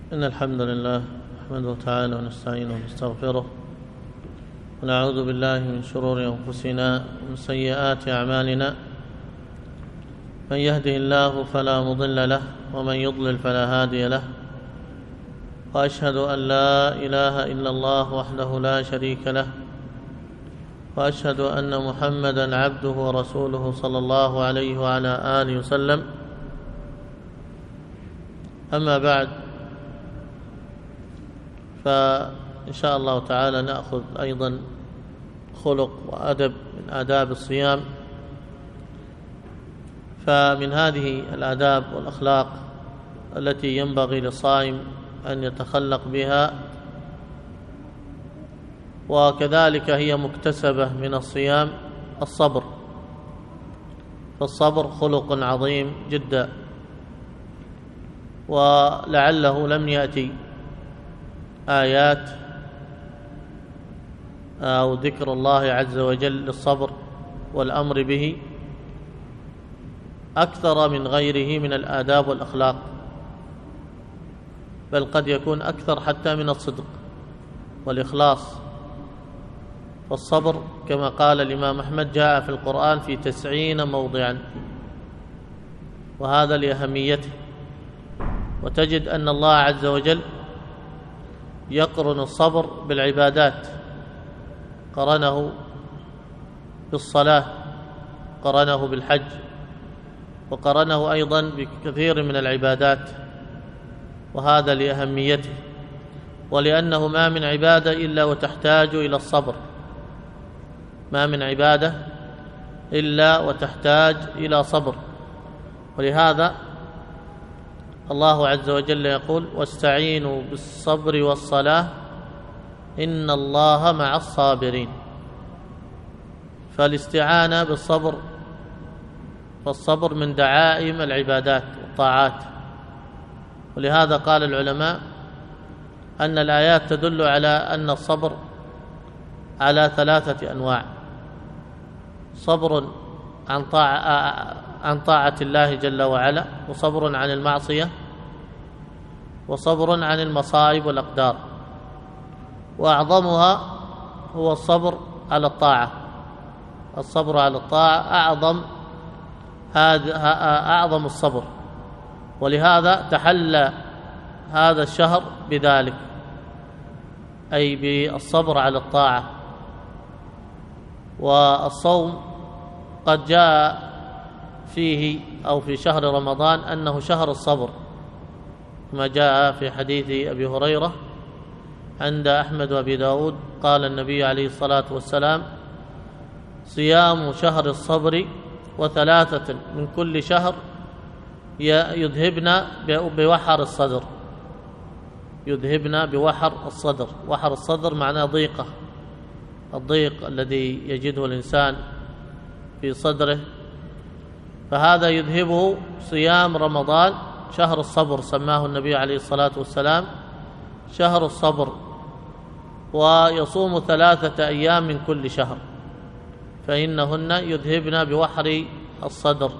إن الحمد لله نحمده تعالى ونستعينه ونستغفره ونعوذ بالله من شرور أنفسنا ومن سيئات أعمالنا. من يهده الله فلا مضل له ومن يضلل فلا هادي له، وأشهد أن لا إله إلا الله وحده لا شريك له، وأشهد أن محمدًا عبده ورسوله صلى الله عليه وعلى آله وسلم. أما بعد، فإن شاء الله تعالى نأخذ أيضا خلق وأدب من آداب الصيام. فمن هذه الآداب والأخلاق التي ينبغي للصائم أن يتخلق بها، وكذلك هي مكتسبة من الصيام، الصبر. فالصبر خلق عظيم جدا، ولعله لم يأتي آيات أو ذكر الله عز وجل للصبر والأمر به أكثر من غيره من الآداب والأخلاق، بل قد يكون أكثر حتى من الصدق والإخلاص. فالصبر كما قال الإمام أحمد جاء في القرآن في 90 موضعا، وهذا لأهميته. وتجد أن الله عز وجل يقرن الصبر بالعبادات، قرنه بالصلاة، قرنه بالحج، وقرنه أيضا بكثير من العبادات، وهذا لأهميته، ولأنه ما من عبادة إلا وتحتاج إلى الصبر، ما من عبادة إلا وتحتاج إلى صبر. ولهذا الله عز وجل يقول: واستعينوا بالصبر والصلاة إن الله مع الصابرين. فالاستعانة بالصبر، فالصبر من دعائم العبادات والطاعات. ولهذا قال العلماء أن الآيات تدل على أن الصبر على 3 أنواع: صبر عن طاعة الله جل وعلا، وصبر عن المعصية، وصبر عن المصائب والأقدار. وأعظمها هو الصبر على الطاعة. الصبر على الطاعة أعظم الصبر، ولهذا تحلى هذا الشهر بذلك، أي بالصبر على الطاعة. والصوم قد جاء فيه أو في شهر رمضان أنه شهر الصبر، كما جاء في حديث أبي هريرة عند أحمد وأبي داود قال النبي عليه الصلاة والسلام: صيام شهر الصبر 3 من كل شهر يذهبن بوحر الصدر. يذهبن بوحر الصدر. وحر الصدر معناه ضيقة، الضيق الذي يجده الإنسان في صدره، فهذا يذهبه صيام رمضان شهر الصبر، سماه النبي عليه الصلاة والسلام شهر الصبر. ويصوم 3 أيام من كل شهر، فإنهن يذهبن بوحر الصدر.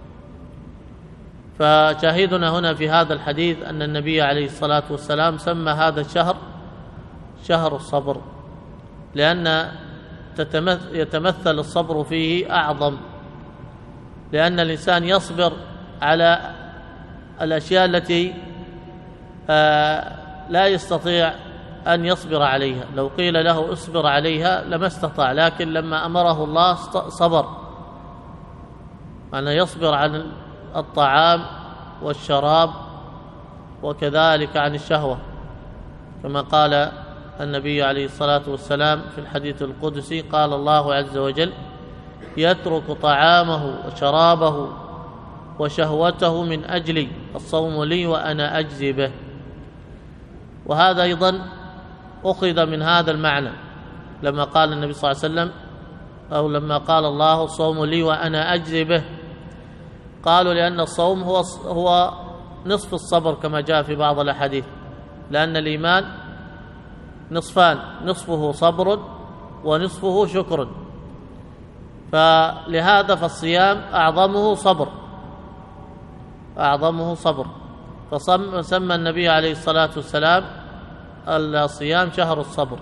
فشاهدنا هنا في هذا الحديث أن النبي عليه الصلاة والسلام سمى هذا الشهر شهر الصبر، لأن يتمثل الصبر فيه أعظم، لأن الإنسان يصبر على الأشياء التي لا يستطيع أن يصبر عليها. لو قيل له اصبر عليها لما استطاع، لكن لما أمره الله صبر. أنه يصبر عن الطعام والشراب، وكذلك عن الشهوة، كما قال النبي عليه الصلاة والسلام في الحديث القدسي: قال الله عز وجل: يترك طعامه وشرابه وشهوته من أجلي، الصوم لي وأنا أجزي به. وهذا أيضا أخذ من هذا المعنى لما قال النبي صلى الله عليه وسلم، أو لما قال الله: الصوم لي وأنا أجزي به. قالوا لأن الصوم هو نصف الصبر، كما جاء في بعض الأحاديث، لأن الإيمان نصفان: نصفه صبر ونصفه شكر. فلهذا فالصيام أعظمه صبر، فسمى النبي عليه الصلاة والسلام الصيام شهر الصبر.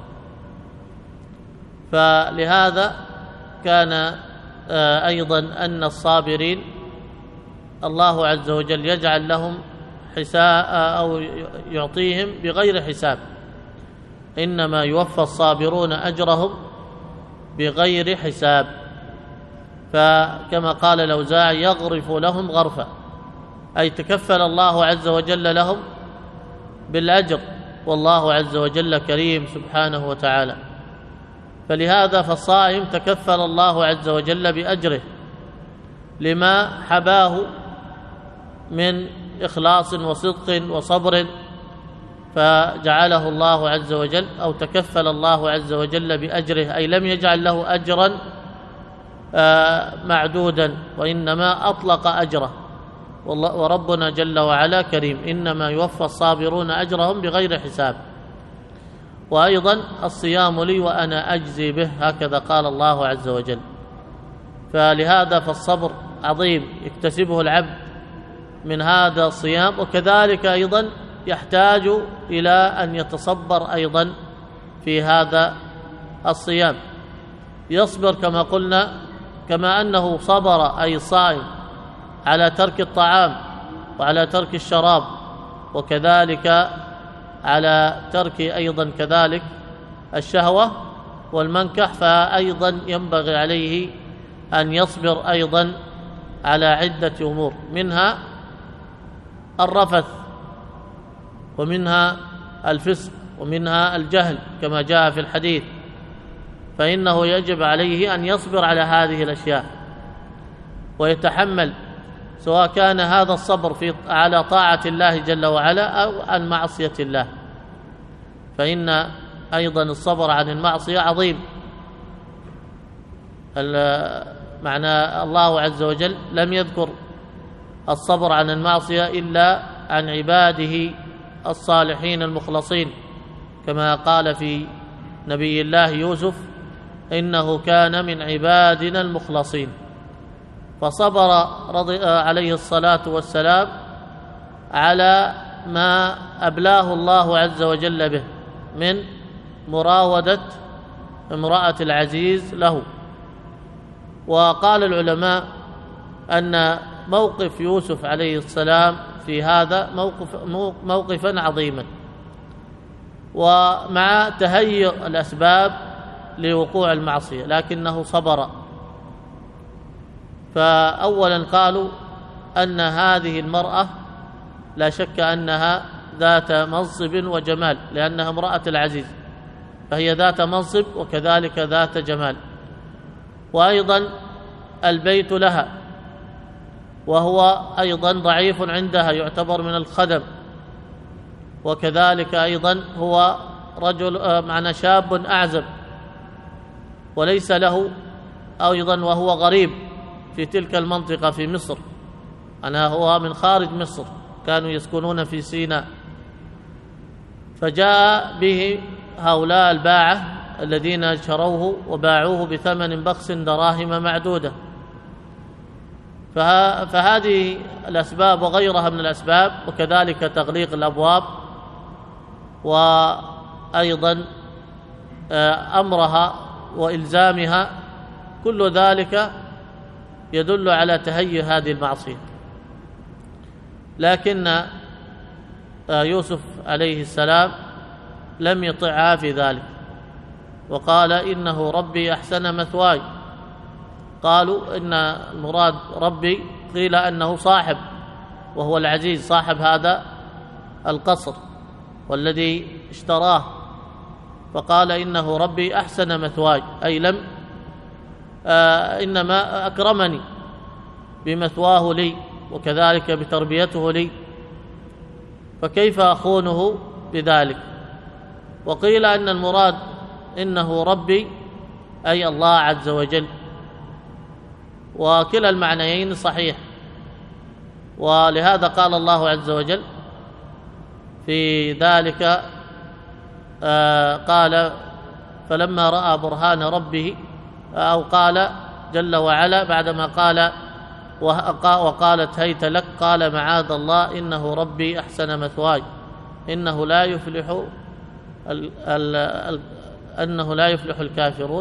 فلهذا كان أيضا أن الصابرين الله عز وجل يجعل لهم حساب أو يعطيهم بغير حساب، إنما يوفى الصابرون أجرهم بغير حساب. فكما قال الأوزاعي يغرف لهم غرفة، أي تكفل الله عز وجل لهم بالأجر، والله عز وجل كريم سبحانه وتعالى. فلهذا فالصائم تكفل الله عز وجل بأجره لما حباه من إخلاص وصدق وصبر، فجعله الله عز وجل أو تكفل الله عز وجل بأجره، أي لم يجعل له أجرا معدودا، وإنما أطلق أجره. وربنا جل وعلا كريم، إنما يوفى الصابرون أجرهم بغير حساب. وأيضا الصيام لي وأنا أجزي به، هكذا قال الله عز وجل. فلهذا فالصبر عظيم يكتسبه العبد من هذا الصيام، وكذلك أيضا يحتاج إلى أن يتصبر أيضا في هذا الصيام، يصبر كما قلنا، كما أنه صبر أي صائم على ترك الطعام وعلى ترك الشراب، وكذلك على ترك أيضا كذلك الشهوة والمنكح، فأيضا ينبغي عليه أن يصبر أيضا على عدة أمور، منها الرفث، ومنها الفسق، ومنها الجهل كما جاء في الحديث. فإنه يجب عليه أن يصبر على هذه الأشياء ويتحمل، سواء كان هذا الصبر على طاعة الله جل وعلا أو عن معصية الله. فإن أيضا الصبر عن المعصية عظيم. معنى الله عز وجل لم يذكر الصبر عن المعصية إلا عن عباده الصالحين المخلصين، كما قال في نبي الله يوسف: إنه كان من عبادنا المخلصين. فصبر عليه الصلاة والسلام على ما أبلاه الله عز وجل به من مراودة امرأة العزيز له. وقال العلماء أن موقف يوسف عليه السلام في هذا موقفا عظيما، ومع تهيئ الأسباب لوقوع المعصية، لكنه صبر. فأولا قالوا أن هذه المرأة لا شك أنها ذات منصب وجمال، لأنها امرأة العزيز، فهي ذات منصب وكذلك ذات جمال. وأيضا البيت لها، وهو أيضا ضعيف عندها، يعتبر من الخدم. وكذلك أيضا هو رجل معنى شاب أعزب، وليس له أيضا، وهو غريب في تلك المنطقة في مصر، أنا هو من خارج مصر، كانوا يسكنون في سيناء. فجاء به هؤلاء الباعة الذين شروه وباعوه بثمن بخس دراهم معدودة. فهذه الأسباب وغيرها من الأسباب، وكذلك تغليق الأبواب، وأيضا أمرها وإلزامها، كل ذلك يدل على تهيئ هذه المعصية. لكن يوسف عليه السلام لم يطعها في ذلك، وقال: إنه ربي أحسن مثواي. قالوا إن المراد ربي، قيل أنه صاحب، وهو العزيز صاحب هذا القصر والذي اشتراه. فقال: إنه ربي أحسن مثواي، أي لم إنما أكرمني بمثواه لي، وكذلك بتربيته لي، فكيف أخونه بذلك؟ وقيل أن المراد إنه ربي أي الله عز وجل، وكلا المعنيين صحيح. ولهذا قال الله عز وجل في ذلك قال: فلما رأى برهان ربه، أو قال جل وعلا بعدما قال وقالت هيت لك، قال معاذ الله إنه ربي أحسن مثواي إنه لا يفلح الكافرون.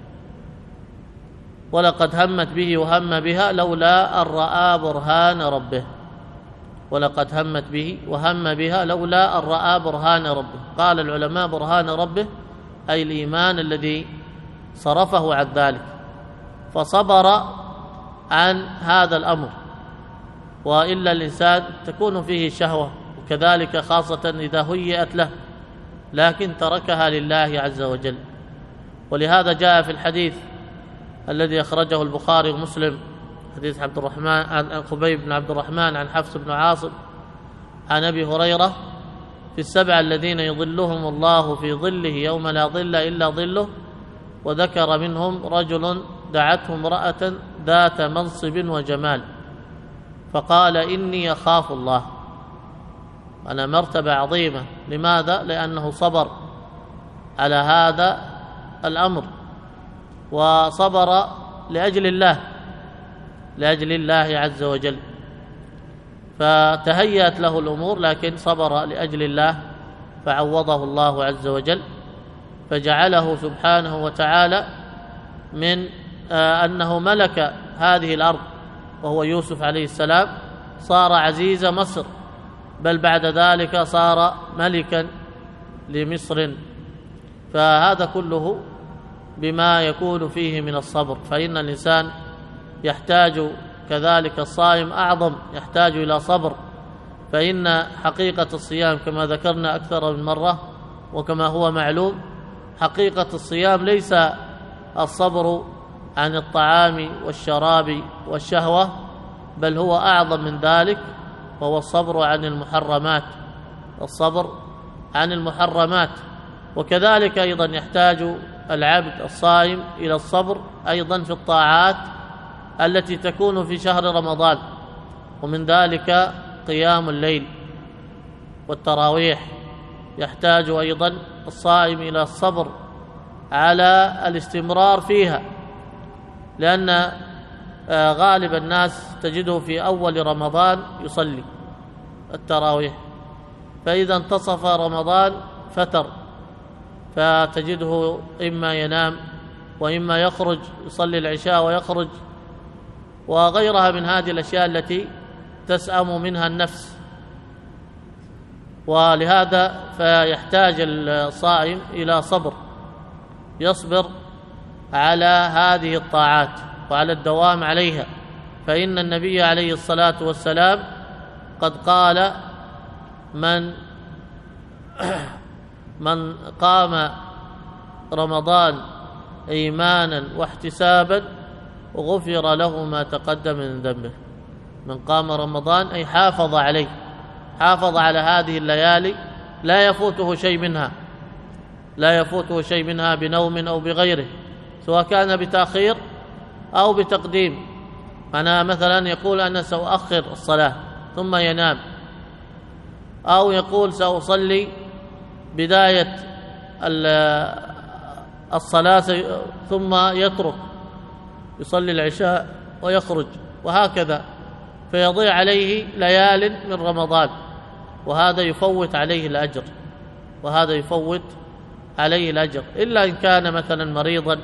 ولقد همت به وهم بها لولا أن رأى برهان ربه، ولقد همت به وهم بها لولا أن رأى برهان ربه. قال العلماء برهان ربه أي الإيمان الذي صرفه عن ذلك، فصبر عن هذا الأمر. وإلا الإنسان تكون فيه شهوة، وكذلك خاصة إذا هيئت له، لكن تركها لله عز وجل. ولهذا جاء في الحديث الذي أخرجه البخاري ومسلم، حديث عبد الرحمن عن خبيب بن عبد الرحمن عن حفص بن عاصم عن أبي هريرة في السبع الذين يظلهم الله في ظله يوم لا ظل إلا ظله، وذكر منهم رجل دعته امرأة ذات منصب وجمال فقال إني أخاف الله. أنا مرتبة عظيمة. لماذا؟ لأنه صبر على هذا الأمر، وصبر لأجل الله عز وجل، فتهيأت له الأمور لكن صبر لأجل الله فعوضه الله عز وجل، فجعله سبحانه وتعالى من أنه ملك هذه الأرض وهو يوسف عليه السلام، صار عزيز مصر، بل بعد ذلك صار ملكا لمصر. فهذا كله بما يكون فيه من الصبر. فإن الإنسان يحتاج كذلك، الصائم أعظم يحتاج إلى صبر، فإن حقيقة الصيام كما ذكرنا أكثر من مرة وكما هو معلوم، حقيقة الصيام ليس الصبر عن الطعام والشراب والشهوة، بل هو أعظم من ذلك، وهو الصبر عن المحرمات. وكذلك أيضا يحتاج العبد الصائم إلى الصبر أيضا في الطاعات التي تكون في شهر رمضان، ومن ذلك قيام الليل والتراويح. يحتاج أيضا الصائم إلى الصبر على الاستمرار فيها، لأن غالب الناس تجده في أول رمضان يصلي التراويح، فإذا انتصف رمضان فتر، فتجده إما ينام وإما يخرج يصلي العشاء ويخرج، وغيرها من هذه الأشياء التي تسأم منها النفس. ولهذا فيحتاج الصائم إلى صبر، يصبر على هذه الطاعات وعلى الدوام عليها. فإن النبي عليه الصلاة والسلام قد قال من قام رمضان إيمانا واحتسابا غفر له ما تقدم من ذنبه. من قام رمضان أي حافظ عليه، حافظ على هذه الليالي، لا يفوته شيء منها بنوم أو بغيره، سواء كان بتأخير أو بتقديم. أنا مثلا يقول أنا سأؤخر الصلاة ثم ينام، أو يقول سأصلي بداية الصلاة ثم يترك، يصلي العشاء ويخرج، وهكذا، فيضيع عليه ليال من رمضان، وهذا يفوت عليه الأجر. إلا إن كان مثلا مريضا،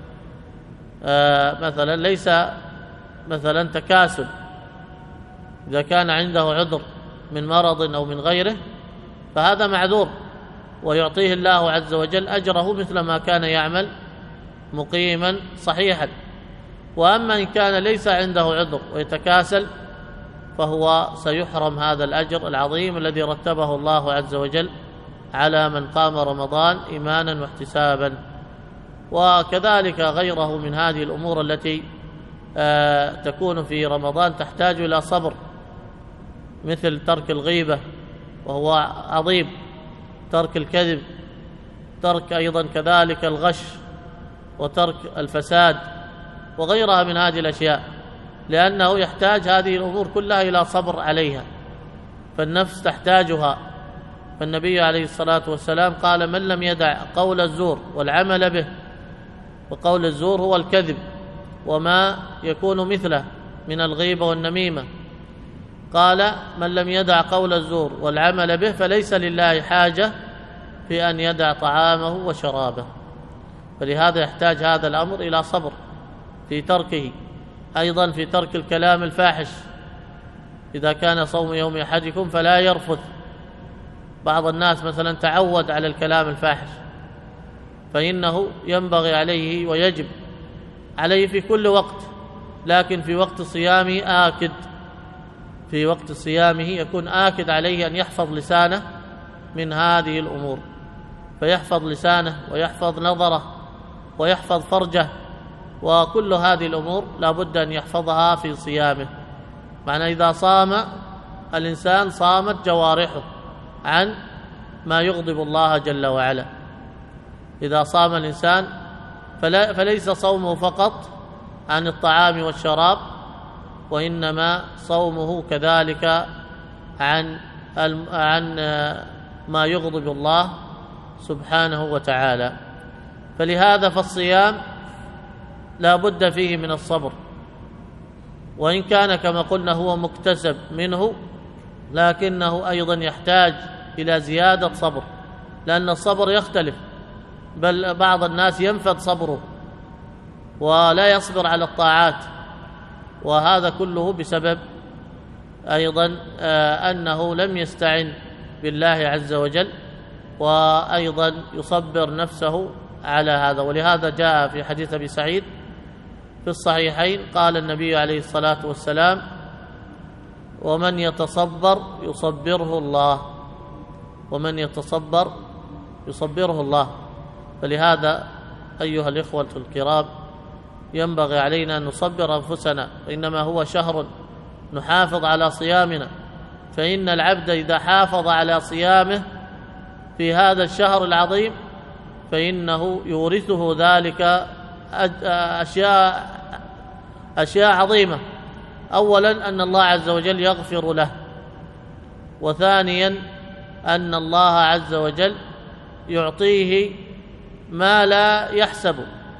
مثلا ليس مثلا تكاسل، إذا كان عنده عذر من مرض أو من غيره فهذا معذور، ويعطيه الله عز وجل أجره مثل ما كان يعمل مقيما صحيحا. وأما إن كان ليس عنده عذر ويتكاسل فهو سيحرم هذا الأجر العظيم الذي رتبه الله عز وجل على من قام رمضان إيمانا واحتسابا. وكذلك غيره من هذه الأمور التي تكون في رمضان تحتاج إلى صبر، مثل ترك الغيبة وهو عظيم، ترك الكذب، ترك أيضا كذلك الغش، وترك الفساد، وغيرها من هذه الأشياء، لأنه يحتاج هذه الأمور كلها إلى صبر عليها، فالنفس تحتاجها. فالنبي عليه الصلاة والسلام قال: من لم يدع قول الزور والعمل به، وقول الزور هو الكذب وما يكون مثله، من الغيبة والنميمة. قال: من لم يدع قول الزور والعمل به فليس لله حاجة في أن يدع طعامه وشرابه. فلهذا يحتاج هذا الأمر إلى صبر في تركه، أيضا في ترك الكلام الفاحش. إذا كان صوم يوم أحدكم فلا يرفث. بعض الناس مثلا تعود على الكلام الفاحش، فإنه ينبغي عليه ويجب عليه في كل وقت، لكن في وقت صيامه آكد، في وقت صيامه يكون آكد عليه أن يحفظ لسانه من هذه الأمور، فيحفظ لسانه ويحفظ نظره ويحفظ فرجه، وكل هذه الأمور لا بد أن يحفظها في صيامه. معنى إذا صام الإنسان صامت جوارحه عن ما يغضب الله جل وعلا. إذا صام الإنسان فليس صومه فقط عن الطعام والشراب، وإنما صومه كذلك عن ما يغضب الله سبحانه وتعالى. فلهذا فالصيام لا بد فيه من الصبر، وإن كان كما قلنا هو مكتسب منه، لكنه أيضا يحتاج إلى زيادة صبر، لأن الصبر يختلف، بل بعض الناس ينفد صبره ولا يصبر على الطاعات، وهذا كله بسبب أيضا أنه لم يستعن بالله عز وجل، وأيضا يصبر نفسه على هذا. ولهذا جاء في حديث أبي سعيد في الصحيحين قال النبي عليه الصلاة والسلام: ومن يتصبر يصبره الله، ومن يتصبر يصبره الله. فلهذا أيها الإخوة الكرام ينبغي علينا أن نصبر أنفسنا، وإنما هو شهر نحافظ على صيامنا، فإن العبد إذا حافظ على صيامه في هذا الشهر العظيم فإنه يورثه ذلك أشياء عظيمة. أولا أن الله عز وجل يغفر له، وثانيا أن الله عز وجل يعطيه ما لا يحسب،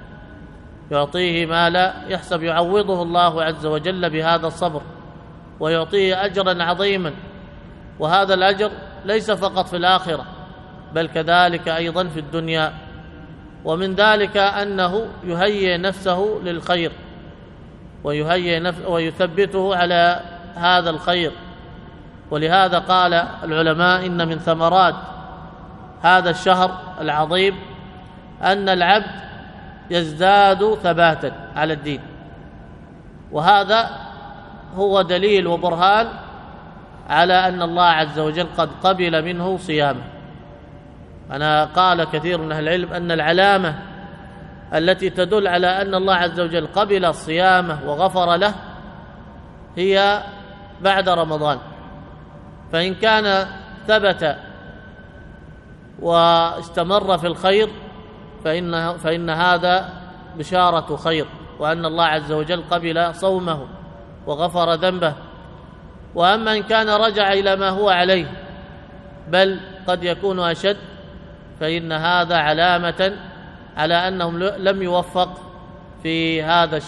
يعوضه الله عز وجل بهذا الصبر، ويعطيه أجرا عظيما. وهذا الأجر ليس فقط في الآخرة بل كذلك أيضا في الدنيا. ومن ذلك أنه يهيئ نفسه للخير ويثبته على هذا الخير. ولهذا قال العلماء: إن من ثمرات هذا الشهر العظيم أن العبد يزداد ثباتا على الدين، وهذا هو دليل وبرهان على أن الله عز وجل قد قبل منه صيامه. أنا قال كثير من أهل العلم أن العلامة التي تدل على أن الله عز وجل قبل صيامه وغفر له هي بعد رمضان، فإن كان ثبت واستمر في الخير فإن هذا بشارة خير، وأن الله عز وجل قبل صومه وغفر ذنبه. وأما إن كان رجع إلى ما هو عليه بل قد يكون أشد، فإن هذا علامة على أنهم لم يوفق في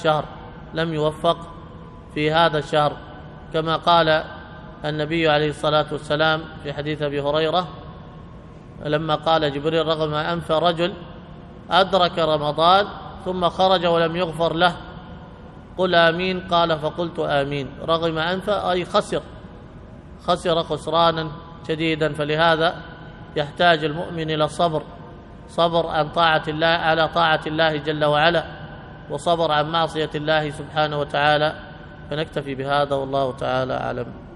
هذا الشهر، كما قال النبي عليه الصلاة والسلام في حديث أبي هريرة لما قال جبريل: رغم أنف رجل أدرك رمضان ثم خرج ولم يغفر له، قل آمين. قال: فقلت آمين. رغم أنف أي خسر خسرانا شديدا. فلهذا يحتاج المؤمن إلى صبر عن طاعة الله على طاعة الله جل وعلا، وصبر عن معصية الله سبحانه وتعالى. فنكتفي بهذا والله تعالى أعلم.